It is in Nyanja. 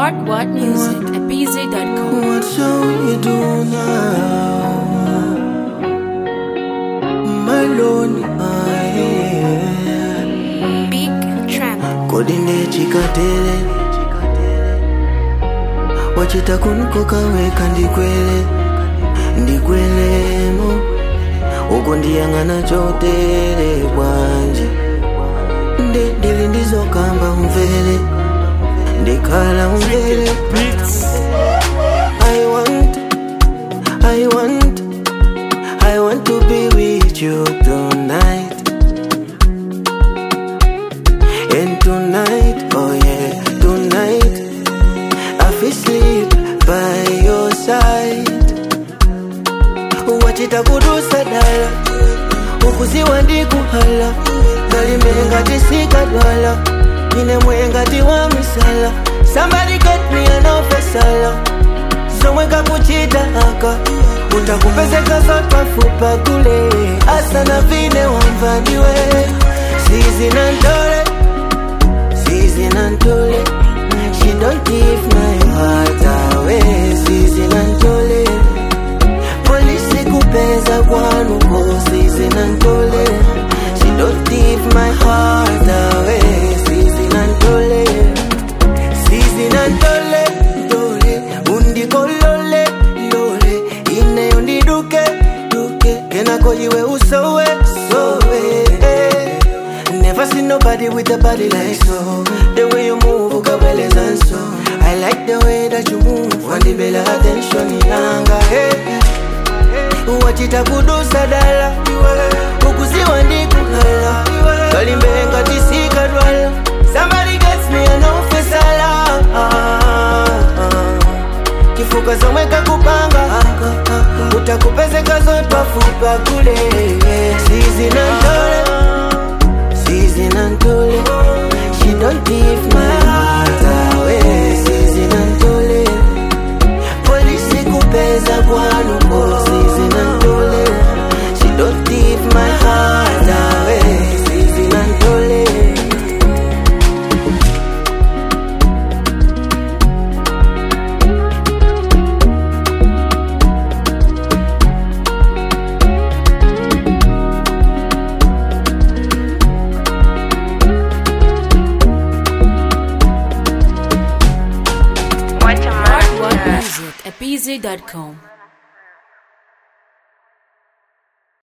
What music at bz.com. What shall we do now? My lonely eye. Big Tramp. Kodinde chikatele wachita kunkoka weka ndikwelemo uko ndiyang'ana chotere bwanje ndili ndizokamba umvele ndikhala umvele I want to be with you tonight. And tonight, oh yeah, tonight I feel sleep by your side. Wachita kudusa dala ukuziwa ndikuhala kalimbenga tisikadwala ine mwengati wa misala. Somebody get me an officer somweka kuchita aka utakupezeka zotwa fupa kule asana vine wamvandiwe Sizinantole she don't give my heart away. Sizinantole polisi kupeza kwanuko. Sizinantole she don't give my heart away. Sizinantole dole undikolole lole ine undiduke kenako iwe usowe Never seen nobody with a body like so. The way you move, ukaweleza and so I like the way that you move. Wandibela attention inanga wachita kudusa dala ukuziwa ndikuhala kalimbenga tisikadwala. Somebody gets me an officer kifuka zomweka kupanga utakupezeka zotwa fupa kule. Sizinantole she don't give my heart away. Sizinantole polisi kupeza kwanuko. Sizinantole she don't give my heart away. Sizinantole What music at bz.com.